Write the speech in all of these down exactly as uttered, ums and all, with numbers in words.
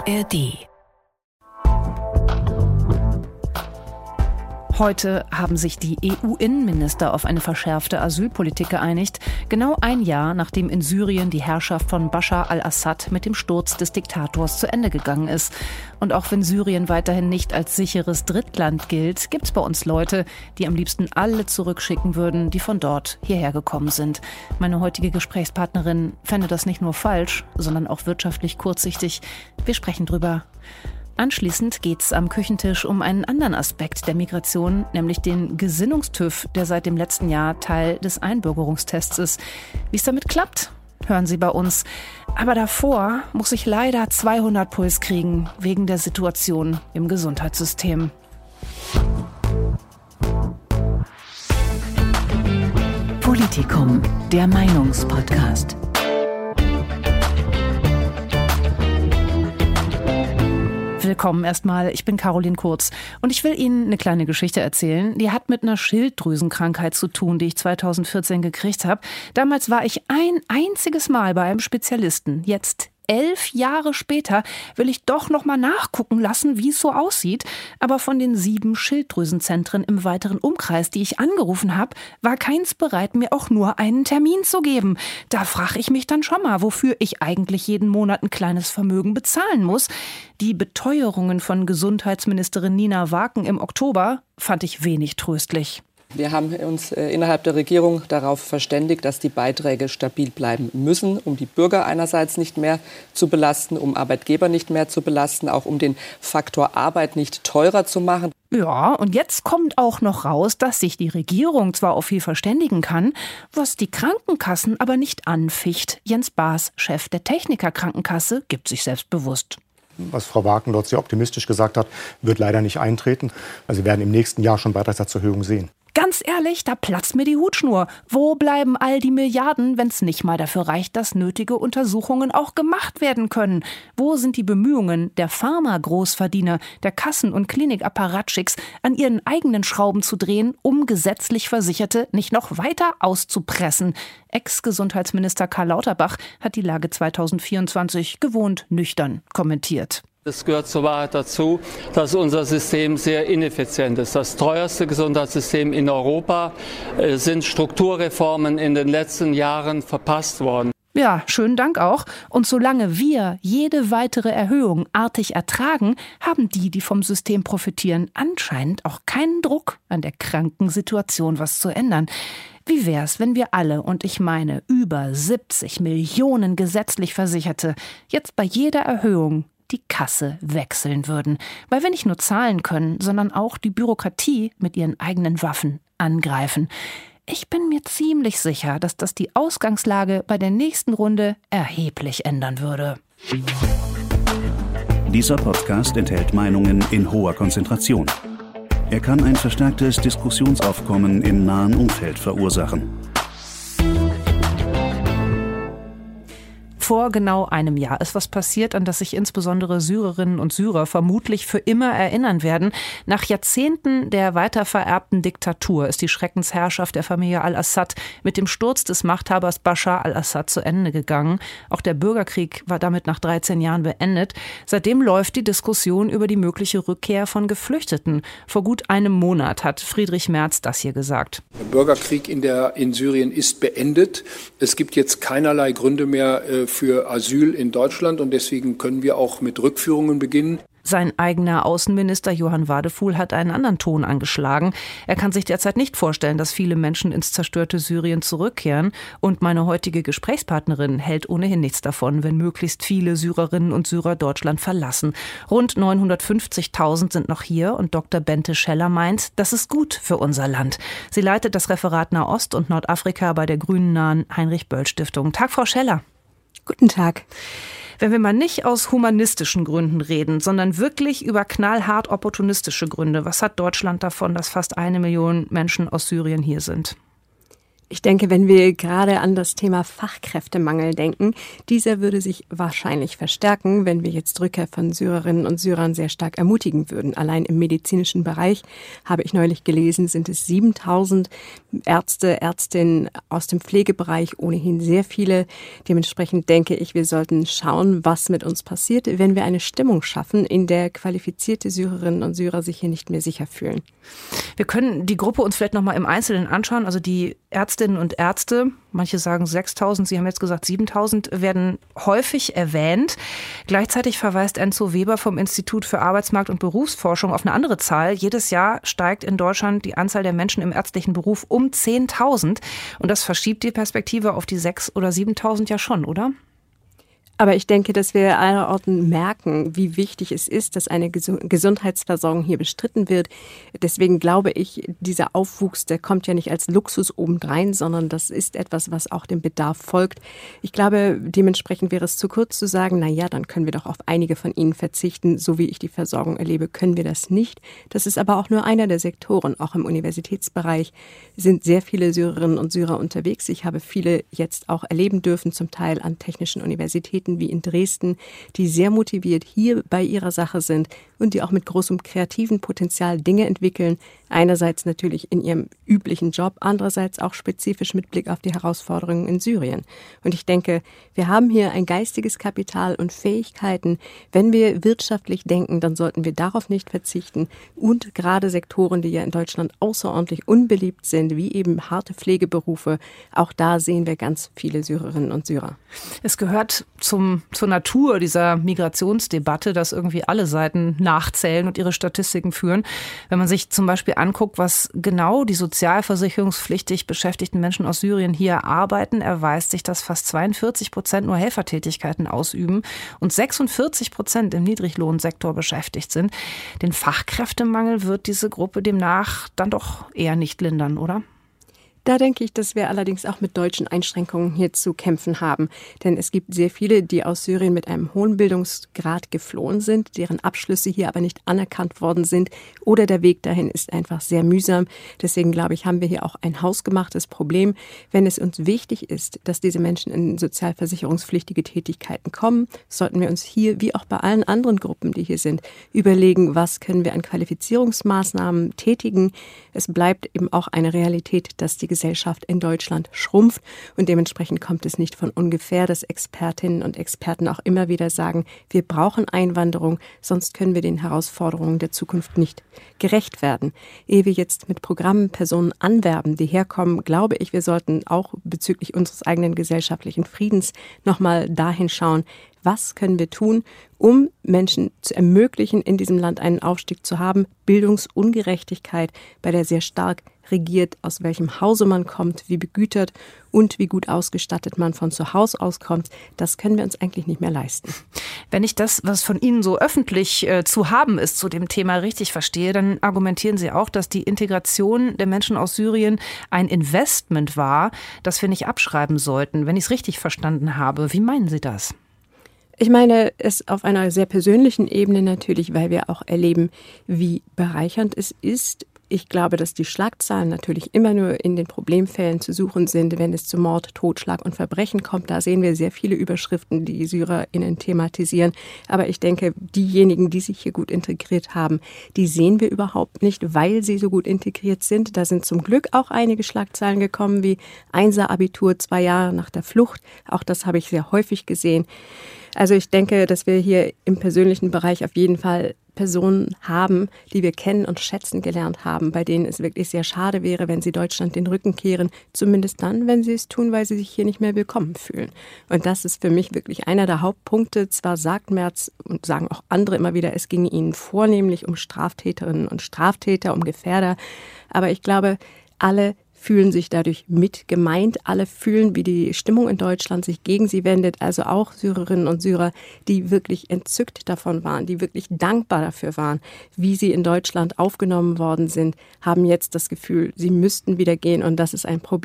A R D. Heute haben sich die E U-Innenminister auf eine verschärfte Asylpolitik geeinigt, genau ein Jahr nachdem in Syrien die Herrschaft von Bashar al-Assad mit dem Sturz des Diktators zu Ende gegangen ist. Und auch wenn Syrien weiterhin nicht als sicheres Drittland gilt, gibt es bei uns Leute, die am liebsten alle zurückschicken würden, die von dort hierher gekommen sind. Meine heutige Gesprächspartnerin fände das nicht nur falsch, sondern auch wirtschaftlich kurzsichtig. Wir sprechen drüber. Anschließend geht es am Küchentisch um einen anderen Aspekt der Migration, nämlich den Gesinnungstüv, der seit dem letzten Jahr Teil des Einbürgerungstests ist. Wie es damit klappt, hören Sie bei uns. Aber davor muss ich leider zweihundert Puls kriegen, wegen der Situation im Gesundheitssystem. Politikum, der Meinungspodcast. Willkommen erstmal, ich bin Caroline Kurz und ich will Ihnen eine kleine Geschichte erzählen. Die hat mit einer Schilddrüsenkrankheit zu tun, die ich zweitausendvierzehn gekriegt habe. Damals war ich ein einziges Mal bei einem Spezialisten. Jetzt elf Jahre später will ich doch noch mal nachgucken lassen, wie es so aussieht. Aber von den sieben Schilddrüsenzentren im weiteren Umkreis, die ich angerufen habe, war keins bereit, mir auch nur einen Termin zu geben. Da frage ich mich dann schon mal, wofür ich eigentlich jeden Monat ein kleines Vermögen bezahlen muss. Die Beteuerungen von Gesundheitsministerin Nina Waken im Oktober fand ich wenig tröstlich. Wir haben uns äh, innerhalb der Regierung darauf verständigt, dass die Beiträge stabil bleiben müssen, um die Bürger einerseits nicht mehr zu belasten, um Arbeitgeber nicht mehr zu belasten, auch um den Faktor Arbeit nicht teurer zu machen. Ja, und jetzt kommt auch noch raus, dass sich die Regierung zwar auf viel verständigen kann, was die Krankenkassen aber nicht anficht. Jens Baas, Chef der Techniker-Krankenkasse, gibt sich selbstbewusst. Was Frau Waken dort sehr optimistisch gesagt hat, wird leider nicht eintreten. Also wir werden im nächsten Jahr schon Beitragsatzerhöhungen sehen. Ganz ehrlich, da platzt mir die Hutschnur. Wo bleiben all die Milliarden, wenn es nicht mal dafür reicht, dass nötige Untersuchungen auch gemacht werden können? Wo sind die Bemühungen der Pharma-Großverdiener, der Kassen- und Klinikapparatschicks, an ihren eigenen Schrauben zu drehen, um gesetzlich Versicherte nicht noch weiter auszupressen? Ex-Gesundheitsminister Karl Lauterbach hat die Lage zweitausendvierundzwanzig gewohnt nüchtern kommentiert. Es gehört zur Wahrheit dazu, dass unser System sehr ineffizient ist. Das teuerste Gesundheitssystem in Europa. Es sind Strukturreformen in den letzten Jahren verpasst worden. Ja, schönen Dank auch. Und solange wir jede weitere Erhöhung artig ertragen, haben die, die vom System profitieren, anscheinend auch keinen Druck, an der kranken Situation was zu ändern. Wie wär's, wenn wir alle, und ich meine über siebzig Millionen gesetzlich Versicherte, jetzt bei jeder Erhöhung die Kasse wechseln würden, weil wir nicht nur zahlen können, sondern auch die Bürokratie mit ihren eigenen Waffen angreifen. Ich bin mir ziemlich sicher, dass das die Ausgangslage bei der nächsten Runde erheblich ändern würde. Dieser Podcast enthält Meinungen in hoher Konzentration. Er kann ein verstärktes Diskussionsaufkommen im nahen Umfeld verursachen. Vor genau einem Jahr ist was passiert, an das sich insbesondere Syrerinnen und Syrer vermutlich für immer erinnern werden. Nach Jahrzehnten der weitervererbten Diktatur ist die Schreckensherrschaft der Familie al-Assad mit dem Sturz des Machthabers Bashar al-Assad zu Ende gegangen. Auch der Bürgerkrieg war damit nach dreizehn Jahren beendet. Seitdem läuft die Diskussion über die mögliche Rückkehr von Geflüchteten. Vor gut einem Monat hat Friedrich Merz das hier gesagt. Der Bürgerkrieg in, der, in Syrien ist beendet. Es gibt jetzt keinerlei Gründe mehr äh, für Asyl in Deutschland und deswegen können wir auch mit Rückführungen beginnen. Sein eigener Außenminister Johann Wadefuhl hat einen anderen Ton angeschlagen. Er kann sich derzeit nicht vorstellen, dass viele Menschen ins zerstörte Syrien zurückkehren. Und meine heutige Gesprächspartnerin hält ohnehin nichts davon, wenn möglichst viele Syrerinnen und Syrer Deutschland verlassen. Rund neunhundertfünfzigtausend sind noch hier und Doktor Bente Scheller meint, das ist gut für unser Land. Sie leitet das Referat Nahost und Nordafrika bei der grünennahen Heinrich-Böll-Stiftung. Tag, Frau Scheller. Guten Tag. Wenn wir mal nicht aus humanistischen Gründen reden, sondern wirklich über knallhart opportunistische Gründe, was hat Deutschland davon, dass fast eine Million Menschen aus Syrien hier sind? Ich denke, wenn wir gerade an das Thema Fachkräftemangel denken, dieser würde sich wahrscheinlich verstärken, wenn wir jetzt Rückkehr von Syrerinnen und Syrern sehr stark ermutigen würden. Allein im medizinischen Bereich, habe ich neulich gelesen, sind es siebentausend Ärzte, Ärztinnen aus dem Pflegebereich, ohnehin sehr viele. Dementsprechend denke ich, wir sollten schauen, was mit uns passiert, wenn wir eine Stimmung schaffen, in der qualifizierte Syrerinnen und Syrer sich hier nicht mehr sicher fühlen. Wir können die Gruppe uns vielleicht noch mal im Einzelnen anschauen. Also die Ärztinnen und Ärzte, manche sagen sechstausend, Sie haben jetzt gesagt siebentausend, werden häufig erwähnt. Gleichzeitig verweist Enzo Weber vom Institut für Arbeitsmarkt- und Berufsforschung auf eine andere Zahl. Jedes Jahr steigt in Deutschland die Anzahl der Menschen im ärztlichen Beruf um zehntausend. Und das verschiebt die Perspektive auf die sechstausend oder siebentausend ja schon, oder? Aber ich denke, dass wir allerorten merken, wie wichtig es ist, dass eine Gesundheitsversorgung hier bestritten wird. Deswegen glaube ich, dieser Aufwuchs, der kommt ja nicht als Luxus obendrein, sondern das ist etwas, was auch dem Bedarf folgt. Ich glaube, dementsprechend wäre es zu kurz zu sagen, na ja, dann können wir doch auf einige von ihnen verzichten. So wie ich die Versorgung erlebe, können wir das nicht. Das ist aber auch nur einer der Sektoren. Auch im Universitätsbereich sind sehr viele Syrerinnen und Syrer unterwegs. Ich habe viele jetzt auch erleben dürfen, zum Teil an technischen Universitäten wie in Dresden, die sehr motiviert hier bei ihrer Sache sind und die auch mit großem kreativen Potenzial Dinge entwickeln. Einerseits natürlich in ihrem üblichen Job, andererseits auch spezifisch mit Blick auf die Herausforderungen in Syrien. Und ich denke, wir haben hier ein geistiges Kapital und Fähigkeiten. Wenn wir wirtschaftlich denken, dann sollten wir darauf nicht verzichten. Und gerade Sektoren, die ja in Deutschland außerordentlich unbeliebt sind, wie eben harte Pflegeberufe, auch da sehen wir ganz viele Syrerinnen und Syrer. Es gehört zum, zur Natur dieser Migrationsdebatte, dass irgendwie alle Seiten nachzählen und ihre Statistiken führen. Wenn man sich zum Beispiel anguckt, was genau die sozialversicherungspflichtig beschäftigten Menschen aus Syrien hier arbeiten, erweist sich, dass fast zweiundvierzig Prozent nur Helfertätigkeiten ausüben und sechsundvierzig Prozent im Niedriglohnsektor beschäftigt sind. Den Fachkräftemangel wird diese Gruppe demnach dann doch eher nicht lindern, oder? Da denke ich, dass wir allerdings auch mit deutschen Einschränkungen hier zu kämpfen haben. Denn es gibt sehr viele, die aus Syrien mit einem hohen Bildungsgrad geflohen sind, deren Abschlüsse hier aber nicht anerkannt worden sind. Oder der Weg dahin ist einfach sehr mühsam. Deswegen glaube ich, haben wir hier auch ein hausgemachtes Problem. Wenn es uns wichtig ist, dass diese Menschen in sozialversicherungspflichtige Tätigkeiten kommen, sollten wir uns hier, wie auch bei allen anderen Gruppen, die hier sind, überlegen, was können wir an Qualifizierungsmaßnahmen tätigen. Es bleibt eben auch eine Realität, dass die Gesellschaft in Deutschland schrumpft und dementsprechend kommt es nicht von ungefähr, dass Expertinnen und Experten auch immer wieder sagen, wir brauchen Einwanderung, sonst können wir den Herausforderungen der Zukunft nicht gerecht werden. Ehe wir jetzt mit Programmen Personen anwerben, die herkommen, glaube ich, wir sollten auch bezüglich unseres eigenen gesellschaftlichen Friedens nochmal dahin schauen, was können wir tun, um Menschen zu ermöglichen, in diesem Land einen Aufstieg zu haben? Bildungsungerechtigkeit, bei der sehr stark regiert, aus welchem Hause man kommt, wie begütert und wie gut ausgestattet man von zu Hause aus kommt, das können wir uns eigentlich nicht mehr leisten. Wenn ich das, was von Ihnen so öffentlich äh, zu haben ist, zu dem Thema richtig verstehe, dann argumentieren Sie auch, dass die Integration der Menschen aus Syrien ein Investment war, das wir nicht abschreiben sollten, wenn ich es richtig verstanden habe. Wie meinen Sie das? Ich meine es auf einer sehr persönlichen Ebene natürlich, weil wir auch erleben, wie bereichernd es ist. Ich glaube, dass die Schlagzahlen natürlich immer nur in den Problemfällen zu suchen sind, wenn es zu Mord, Totschlag und Verbrechen kommt. Da sehen wir sehr viele Überschriften, die SyrerInnen thematisieren. Aber ich denke, diejenigen, die sich hier gut integriert haben, die sehen wir überhaupt nicht, weil sie so gut integriert sind. Da sind zum Glück auch einige Schlagzeilen gekommen, wie Einser-Abitur zwei Jahre nach der Flucht. Auch das habe ich sehr häufig gesehen. Also ich denke, dass wir hier im persönlichen Bereich auf jeden Fall Personen haben, die wir kennen und schätzen gelernt haben, bei denen es wirklich sehr schade wäre, wenn sie Deutschland den Rücken kehren, zumindest dann, wenn sie es tun, weil sie sich hier nicht mehr willkommen fühlen. Und das ist für mich wirklich einer der Hauptpunkte. Zwar sagt Merz und sagen auch andere immer wieder, es ginge ihnen vornehmlich um Straftäterinnen und Straftäter, um Gefährder, aber ich glaube, alle fühlen sich dadurch mit gemeint. Alle fühlen, wie die Stimmung in Deutschland sich gegen sie wendet. Also auch Syrerinnen und Syrer, die wirklich entzückt davon waren, die wirklich dankbar dafür waren, wie sie in Deutschland aufgenommen worden sind, haben jetzt das Gefühl, sie müssten wieder gehen und das ist ein Problem.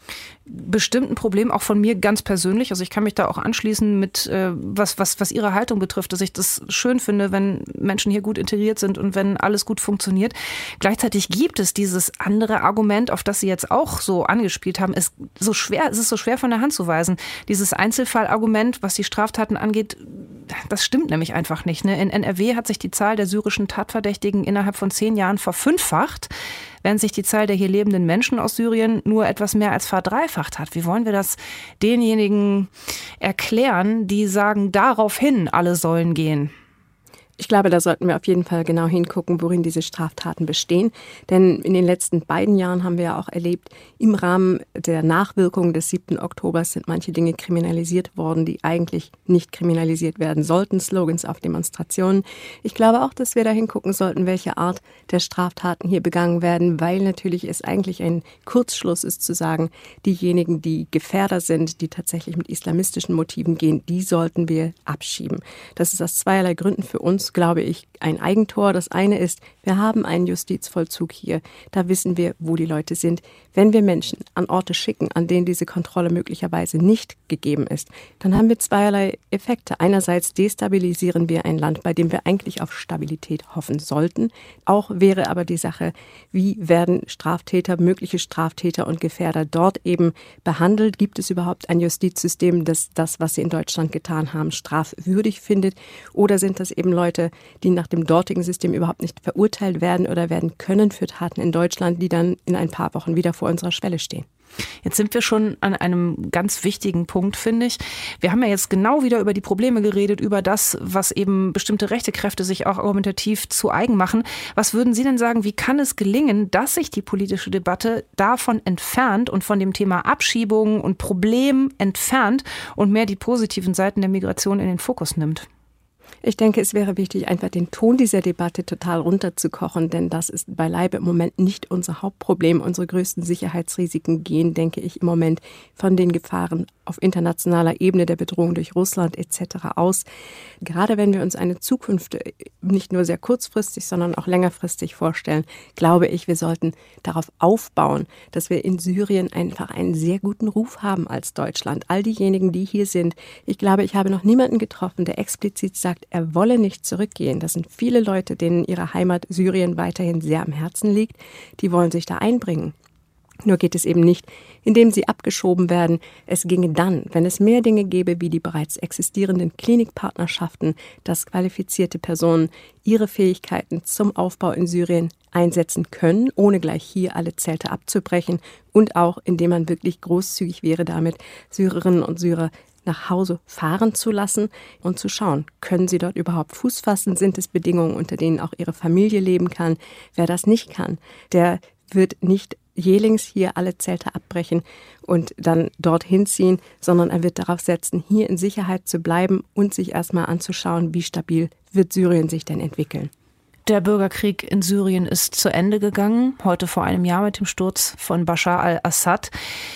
bestimmt ein Problem auch von mir ganz persönlich. Also ich kann mich da auch anschließen mit, äh, was, was, was Ihre Haltung betrifft, dass ich das schön finde, wenn Menschen hier gut integriert sind und wenn alles gut funktioniert. Gleichzeitig gibt es dieses andere Argument, auf das Sie jetzt auch so angespielt haben. Es, so schwer, es ist so schwer von der Hand zu weisen. Dieses Einzelfallargument, was die Straftaten angeht, das stimmt nämlich einfach nicht. Ne? In N R W hat sich die Zahl der syrischen Tatverdächtigen innerhalb von zehn Jahren verfünffacht, während sich die Zahl der hier lebenden Menschen aus Syrien nur etwas mehr als verdreifacht hat. Wie wollen wir das denjenigen erklären, die sagen, daraufhin alle sollen gehen? Ich glaube, da sollten wir auf jeden Fall genau hingucken, worin diese Straftaten bestehen. Denn in den letzten beiden Jahren haben wir ja auch erlebt, im Rahmen der Nachwirkungen des siebten Oktobers sind manche Dinge kriminalisiert worden, die eigentlich nicht kriminalisiert werden sollten. Slogans auf Demonstrationen. Ich glaube auch, dass wir da hingucken sollten, welche Art der Straftaten hier begangen werden, weil natürlich es eigentlich ein Kurzschluss ist zu sagen, diejenigen, die Gefährder sind, die tatsächlich mit islamistischen Motiven gehen, die sollten wir abschieben. Das ist aus zweierlei Gründen für uns, glaube ich, ein Eigentor. Das eine ist, wir haben einen Justizvollzug hier. Da wissen wir, wo die Leute sind. Wenn wir Menschen an Orte schicken, an denen diese Kontrolle möglicherweise nicht gegeben ist, dann haben wir zweierlei Effekte. Einerseits destabilisieren wir ein Land, bei dem wir eigentlich auf Stabilität hoffen sollten. Auch wäre aber die Sache, wie werden Straftäter, mögliche Straftäter und Gefährder dort eben behandelt? Gibt es überhaupt ein Justizsystem, das das, was sie in Deutschland getan haben, strafwürdig findet? Oder sind das eben Leute, die nach dem dortigen System überhaupt nicht verurteilt werden oder werden können für Taten in Deutschland, die dann in ein paar Wochen wieder vor unserer Schwelle stehen? Jetzt sind wir schon an einem ganz wichtigen Punkt, finde ich. Wir haben ja jetzt genau wieder über die Probleme geredet, über das, was eben bestimmte rechte Kräfte sich auch argumentativ zu eigen machen. Was würden Sie denn sagen, wie kann es gelingen, dass sich die politische Debatte davon entfernt und von dem Thema Abschiebung und Problem entfernt und mehr die positiven Seiten der Migration in den Fokus nimmt? Ich denke, es wäre wichtig, einfach den Ton dieser Debatte total runterzukochen, denn das ist beileibe im Moment nicht unser Hauptproblem. Unsere größten Sicherheitsrisiken gehen, denke ich, im Moment von den Gefahren auf internationaler Ebene der Bedrohung durch Russland et cetera aus. Gerade wenn wir uns eine Zukunft nicht nur sehr kurzfristig, sondern auch längerfristig vorstellen, glaube ich, wir sollten darauf aufbauen, dass wir in Syrien einfach einen sehr guten Ruf haben als Deutschland. All diejenigen, die hier sind, ich glaube, ich habe noch niemanden getroffen, der explizit sagt, er wolle nicht zurückgehen. Das sind viele Leute, denen ihre Heimat Syrien weiterhin sehr am Herzen liegt. Die wollen sich da einbringen. Nur geht es eben nicht, indem sie abgeschoben werden. Es ginge dann, wenn es mehr Dinge gäbe wie die bereits existierenden Klinikpartnerschaften, dass qualifizierte Personen ihre Fähigkeiten zum Aufbau in Syrien einsetzen können, ohne gleich hier alle Zelte abzubrechen und auch, indem man wirklich großzügig wäre damit, Syrerinnen und Syrer nach Hause fahren zu lassen und zu schauen, können sie dort überhaupt Fuß fassen? Sind es Bedingungen, unter denen auch ihre Familie leben kann? Wer das nicht kann, der wird nicht jählings hier alle Zelte abbrechen und dann dorthin ziehen, sondern er wird darauf setzen, hier in Sicherheit zu bleiben und sich erstmal anzuschauen, wie stabil wird Syrien sich denn entwickeln. Der Bürgerkrieg in Syrien ist zu Ende gegangen, heute vor einem Jahr mit dem Sturz von Bashar al-Assad.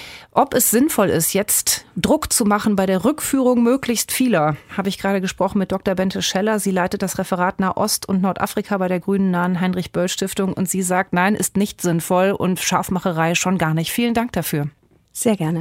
Ob es sinnvoll ist, jetzt Druck zu machen bei der Rückführung möglichst vieler, habe ich gerade gesprochen mit Doktor Bente Scheller. Sie leitet das Referat Nahost und Nordafrika bei der Grünen nahen Heinrich-Böll-Stiftung und sie sagt, nein, ist nicht sinnvoll und Scharfmacherei schon gar nicht. Vielen Dank dafür. Sehr gerne.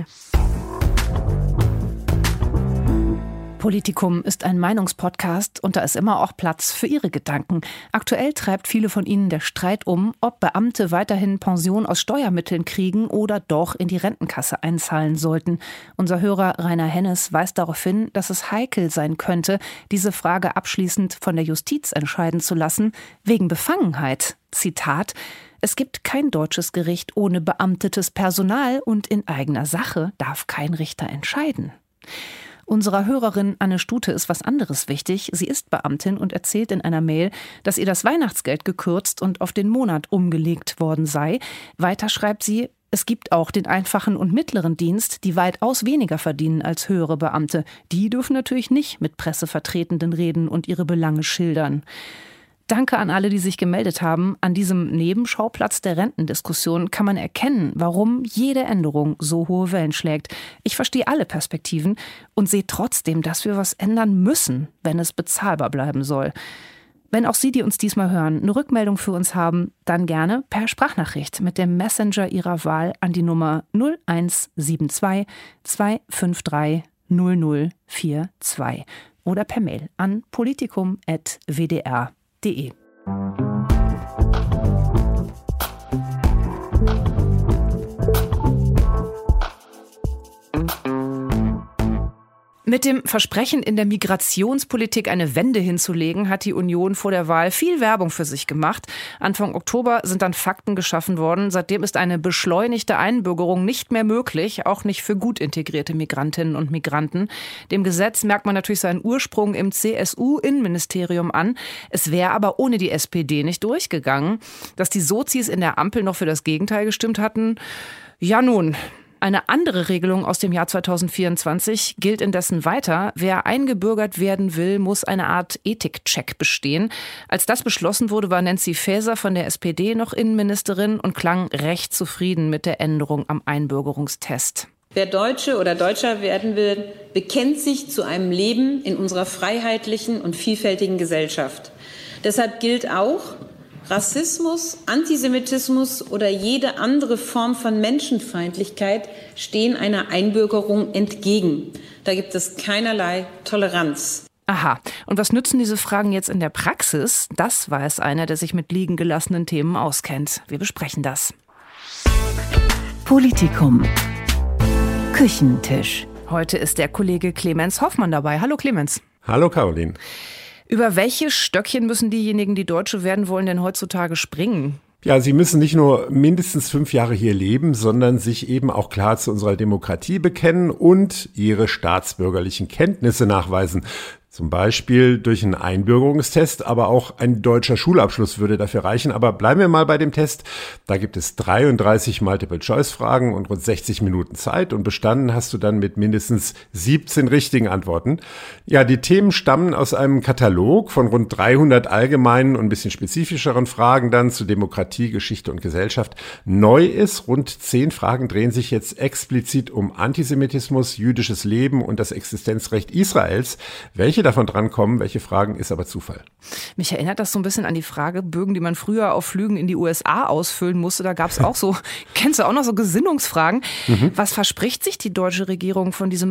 Politikum ist ein Meinungspodcast und da ist immer auch Platz für Ihre Gedanken. Aktuell treibt viele von Ihnen der Streit um, ob Beamte weiterhin Pension aus Steuermitteln kriegen oder doch in die Rentenkasse einzahlen sollten. Unser Hörer Rainer Hennes weist darauf hin, dass es heikel sein könnte, diese Frage abschließend von der Justiz entscheiden zu lassen, wegen Befangenheit. Zitat: Es gibt kein deutsches Gericht ohne beamtetes Personal und in eigener Sache darf kein Richter entscheiden. Unserer Hörerin Anne Stute ist was anderes wichtig. Sie ist Beamtin und erzählt in einer Mail, dass ihr das Weihnachtsgeld gekürzt und auf den Monat umgelegt worden sei. Weiter schreibt sie, es gibt auch den einfachen und mittleren Dienst, die weitaus weniger verdienen als höhere Beamte. Die dürfen natürlich nicht mit Pressevertretenden reden und ihre Belange schildern. Danke an alle, die sich gemeldet haben. An diesem Nebenschauplatz der Rentendiskussion kann man erkennen, warum jede Änderung so hohe Wellen schlägt. Ich verstehe alle Perspektiven und sehe trotzdem, dass wir was ändern müssen, wenn es bezahlbar bleiben soll. Wenn auch Sie, die uns diesmal hören, eine Rückmeldung für uns haben, dann gerne per Sprachnachricht mit dem Messenger Ihrer Wahl an die Nummer null eins sieben zwei zwei fünf drei null null vier zwei oder per Mail an politikum punkt w d r punkt d e. Mit dem Versprechen, in der Migrationspolitik eine Wende hinzulegen, hat die Union vor der Wahl viel Werbung für sich gemacht. Anfang Oktober sind dann Fakten geschaffen worden. Seitdem ist eine beschleunigte Einbürgerung nicht mehr möglich, auch nicht für gut integrierte Migrantinnen und Migranten. Dem Gesetz merkt man natürlich seinen Ursprung im C S U-Innenministerium an. Es wäre aber ohne die S P D nicht durchgegangen. Dass die Sozis in der Ampel noch für das Gegenteil gestimmt hatten, ja nun. Eine andere Regelung aus dem Jahr zweitausendvierundzwanzig gilt indessen weiter. Wer eingebürgert werden will, muss eine Art Ethikcheck bestehen. Als das beschlossen wurde, war Nancy Faeser von der S P D noch Innenministerin und klang recht zufrieden mit der Änderung am Einbürgerungstest. Wer Deutsche oder Deutscher werden will, bekennt sich zu einem Leben in unserer freiheitlichen und vielfältigen Gesellschaft. Deshalb gilt auch, Rassismus, Antisemitismus oder jede andere Form von Menschenfeindlichkeit stehen einer Einbürgerung entgegen. Da gibt es keinerlei Toleranz. Aha. Und was nützen diese Fragen jetzt in der Praxis? Das weiß einer, der sich mit liegen gelassenen Themen auskennt. Wir besprechen das. Politikum. Küchentisch. Heute ist der Kollege Clemens Hoffmann dabei. Hallo Clemens. Hallo Caroline. Über welche Stöckchen müssen diejenigen, die Deutsche werden wollen, denn heutzutage springen? Ja, sie müssen nicht nur mindestens fünf Jahre hier leben, sondern sich eben auch klar zu unserer Demokratie bekennen und ihre staatsbürgerlichen Kenntnisse nachweisen. Zum Beispiel durch einen Einbürgerungstest, aber auch ein deutscher Schulabschluss würde dafür reichen. Aber bleiben wir mal bei dem Test. Da gibt es dreiunddreißig Multiple-Choice-Fragen und rund sechzig Minuten Zeit. Und bestanden hast du dann mit mindestens siebzehn richtigen Antworten. Ja, die Themen stammen aus einem Katalog von rund dreihundert allgemeinen und ein bisschen spezifischeren Fragen dann zu Demokratie, Geschichte und Gesellschaft. Neu ist, rund zehn Fragen drehen sich jetzt explizit um Antisemitismus, jüdisches Leben und das Existenzrecht Israels. Welche davon drankommen, welche Fragen, ist aber Zufall. Mich erinnert das so ein bisschen an die Fragebögen, die man früher auf Flügen in die U S A ausfüllen musste. Da gab es auch so, kennst du auch noch so Gesinnungsfragen? Mhm. Was verspricht sich die deutsche Regierung von diesem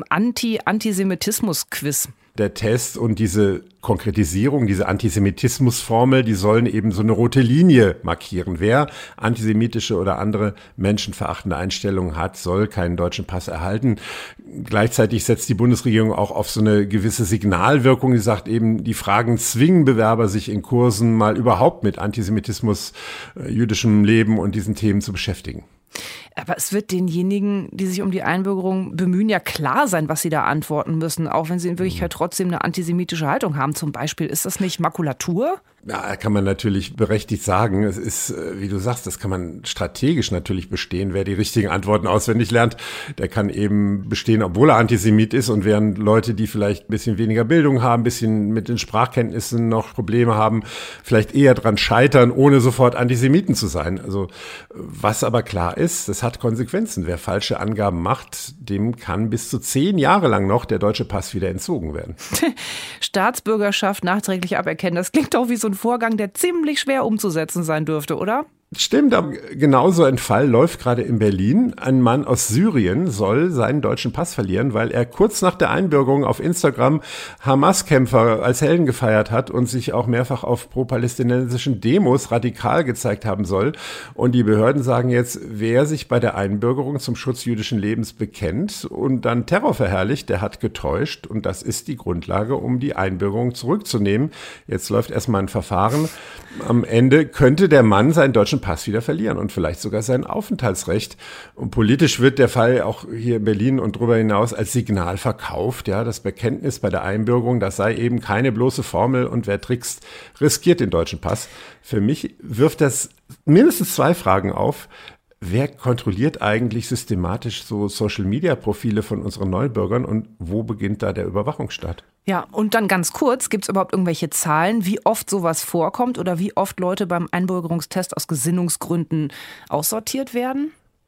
Anti-Antisemitismus-Quiz? Der Test und diese Konkretisierung, diese Antisemitismusformel, die sollen eben so eine rote Linie markieren. Wer antisemitische oder andere menschenverachtende Einstellungen hat, soll keinen deutschen Pass erhalten. Gleichzeitig setzt die Bundesregierung auch auf so eine gewisse Signalwirkung. Die sagt eben, die Fragen zwingen Bewerber, sich in Kursen mal überhaupt mit Antisemitismus, jüdischem Leben und diesen Themen zu beschäftigen. Aber es wird denjenigen, die sich um die Einbürgerung bemühen, ja klar sein, was sie da antworten müssen, auch wenn sie in Wirklichkeit trotzdem eine antisemitische Haltung haben. Zum Beispiel, ist das nicht Makulatur? Ja, kann man natürlich berechtigt sagen. Es ist, wie du sagst, das kann man strategisch natürlich bestehen. Wer die richtigen Antworten auswendig lernt, der kann eben bestehen, obwohl er Antisemit ist. Und während Leute, die vielleicht ein bisschen weniger Bildung haben, ein bisschen mit den Sprachkenntnissen noch Probleme haben, vielleicht eher dran scheitern, ohne sofort Antisemiten zu sein. Also was aber klar ist, das hat Konsequenzen. Wer falsche Angaben macht, dem kann bis zu zehn Jahre lang noch der deutsche Pass wieder entzogen werden. Staatsbürgerschaft nachträglich aberkennen, das klingt doch wie so ein Vorgang, der ziemlich schwer umzusetzen sein dürfte, oder? Stimmt, aber genauso ein Fall läuft gerade in Berlin. Ein Mann aus Syrien soll seinen deutschen Pass verlieren, weil er kurz nach der Einbürgerung auf Instagram Hamas-Kämpfer als Helden gefeiert hat und sich auch mehrfach auf pro-palästinensischen Demos radikal gezeigt haben soll. Und die Behörden sagen jetzt, wer sich bei der Einbürgerung zum Schutz jüdischen Lebens bekennt und dann Terror verherrlicht, der hat getäuscht. Und das ist die Grundlage, um die Einbürgerung zurückzunehmen. Jetzt läuft erstmal ein Verfahren. Am Ende könnte der Mann seinen deutschen Pass wieder verlieren und vielleicht sogar sein Aufenthaltsrecht. Und politisch wird der Fall auch hier in Berlin und darüber hinaus als Signal verkauft. Ja, das Bekenntnis bei der Einbürgerung, das sei eben keine bloße Formel und wer trickst, riskiert den deutschen Pass. Für mich wirft das mindestens zwei Fragen auf. Wer kontrolliert eigentlich systematisch so Social-Media-Profile von unseren Neubürgern und wo beginnt da der Überwachungsstaat? Ja, und dann ganz kurz, gibt es überhaupt irgendwelche Zahlen, wie oft sowas vorkommt oder wie oft Leute beim Einbürgerungstest aus Gesinnungsgründen aussortiert werden?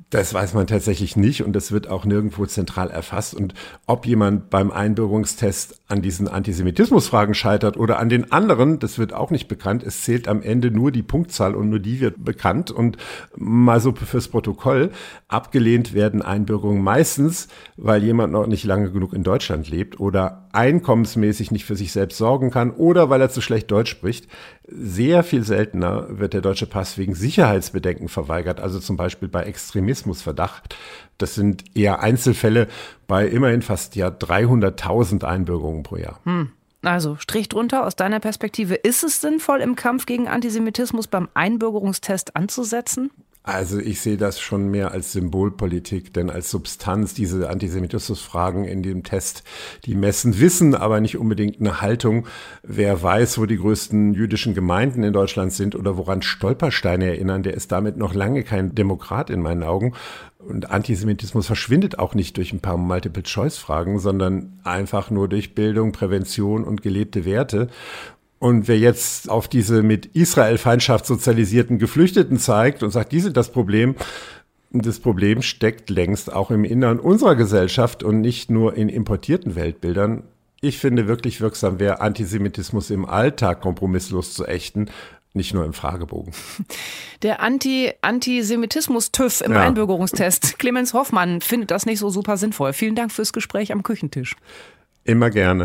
Das weiß man tatsächlich nicht und das wird auch nirgendwo zentral erfasst. Und ob jemand beim Einbürgerungstest an diesen Antisemitismusfragen scheitert oder an den anderen, das wird auch nicht bekannt. Es zählt am Ende nur die Punktzahl und nur die wird bekannt. Und mal so fürs Protokoll, abgelehnt werden Einbürgerungen meistens, weil jemand noch nicht lange genug in Deutschland lebt oder einkommensmäßig nicht für sich selbst sorgen kann oder weil er zu schlecht Deutsch spricht. Sehr viel seltener wird der deutsche Pass wegen Sicherheitsbedenken verweigert, also zum Beispiel bei Extremismusverdacht. Das sind eher Einzelfälle bei immerhin fast ja dreihunderttausend Einbürgerungen pro Jahr. Hm. Also Strich drunter, aus deiner Perspektive, ist es sinnvoll, im Kampf gegen Antisemitismus beim Einbürgerungstest anzusetzen? Also ich sehe das schon mehr als Symbolpolitik, denn als Substanz diese Antisemitismusfragen in dem Test, die messen Wissen, aber nicht unbedingt eine Haltung. Wer weiß, wo die größten jüdischen Gemeinden in Deutschland sind oder woran Stolpersteine erinnern, der ist damit noch lange kein Demokrat in meinen Augen. Und Antisemitismus verschwindet auch nicht durch ein paar Multiple-Choice-Fragen, sondern einfach nur durch Bildung, Prävention und gelebte Werte. Und wer jetzt auf diese mit Israel-Feindschaft sozialisierten Geflüchteten zeigt und sagt, die sind das Problem, das Problem steckt längst auch im Innern unserer Gesellschaft und nicht nur in importierten Weltbildern. Ich finde wirklich wirksam wäre, Antisemitismus im Alltag kompromisslos zu ächten, nicht nur im Fragebogen. Der Anti-Antisemitismus-TÜV im ja. Einbürgerungstest. Clemens Hoffmann findet das nicht so super sinnvoll. Vielen Dank fürs Gespräch am Küchentisch. Immer gerne.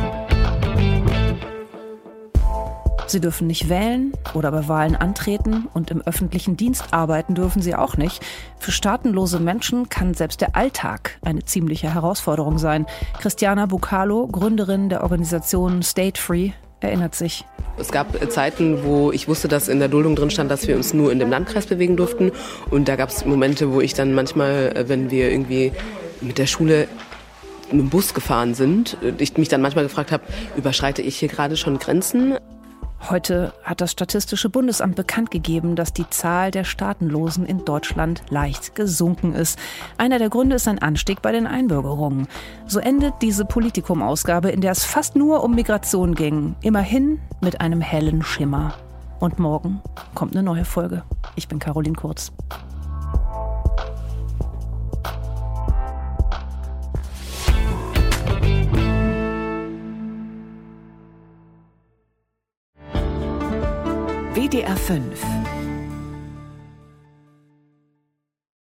Sie dürfen nicht wählen oder bei Wahlen antreten und im öffentlichen Dienst arbeiten dürfen sie auch nicht. Für staatenlose Menschen kann selbst der Alltag eine ziemliche Herausforderung sein. Christiana Bucalo, Gründerin der Organisation State Free, erinnert sich. Es gab Zeiten, wo ich wusste, dass in der Duldung drin stand, dass wir uns nur in dem Landkreis bewegen durften. Und da gab es Momente, wo ich dann manchmal, wenn wir irgendwie mit der Schule mit dem Bus gefahren sind, ich mich dann manchmal gefragt habe, überschreite ich hier gerade schon Grenzen? Heute hat das Statistische Bundesamt bekannt gegeben, dass die Zahl der Staatenlosen in Deutschland leicht gesunken ist. Einer der Gründe ist ein Anstieg bei den Einbürgerungen. So endet diese Politikum-Ausgabe, in der es fast nur um Migration ging. Immerhin mit einem hellen Schimmer. Und morgen kommt eine neue Folge. Ich bin Caroline Kurz. W D R fünf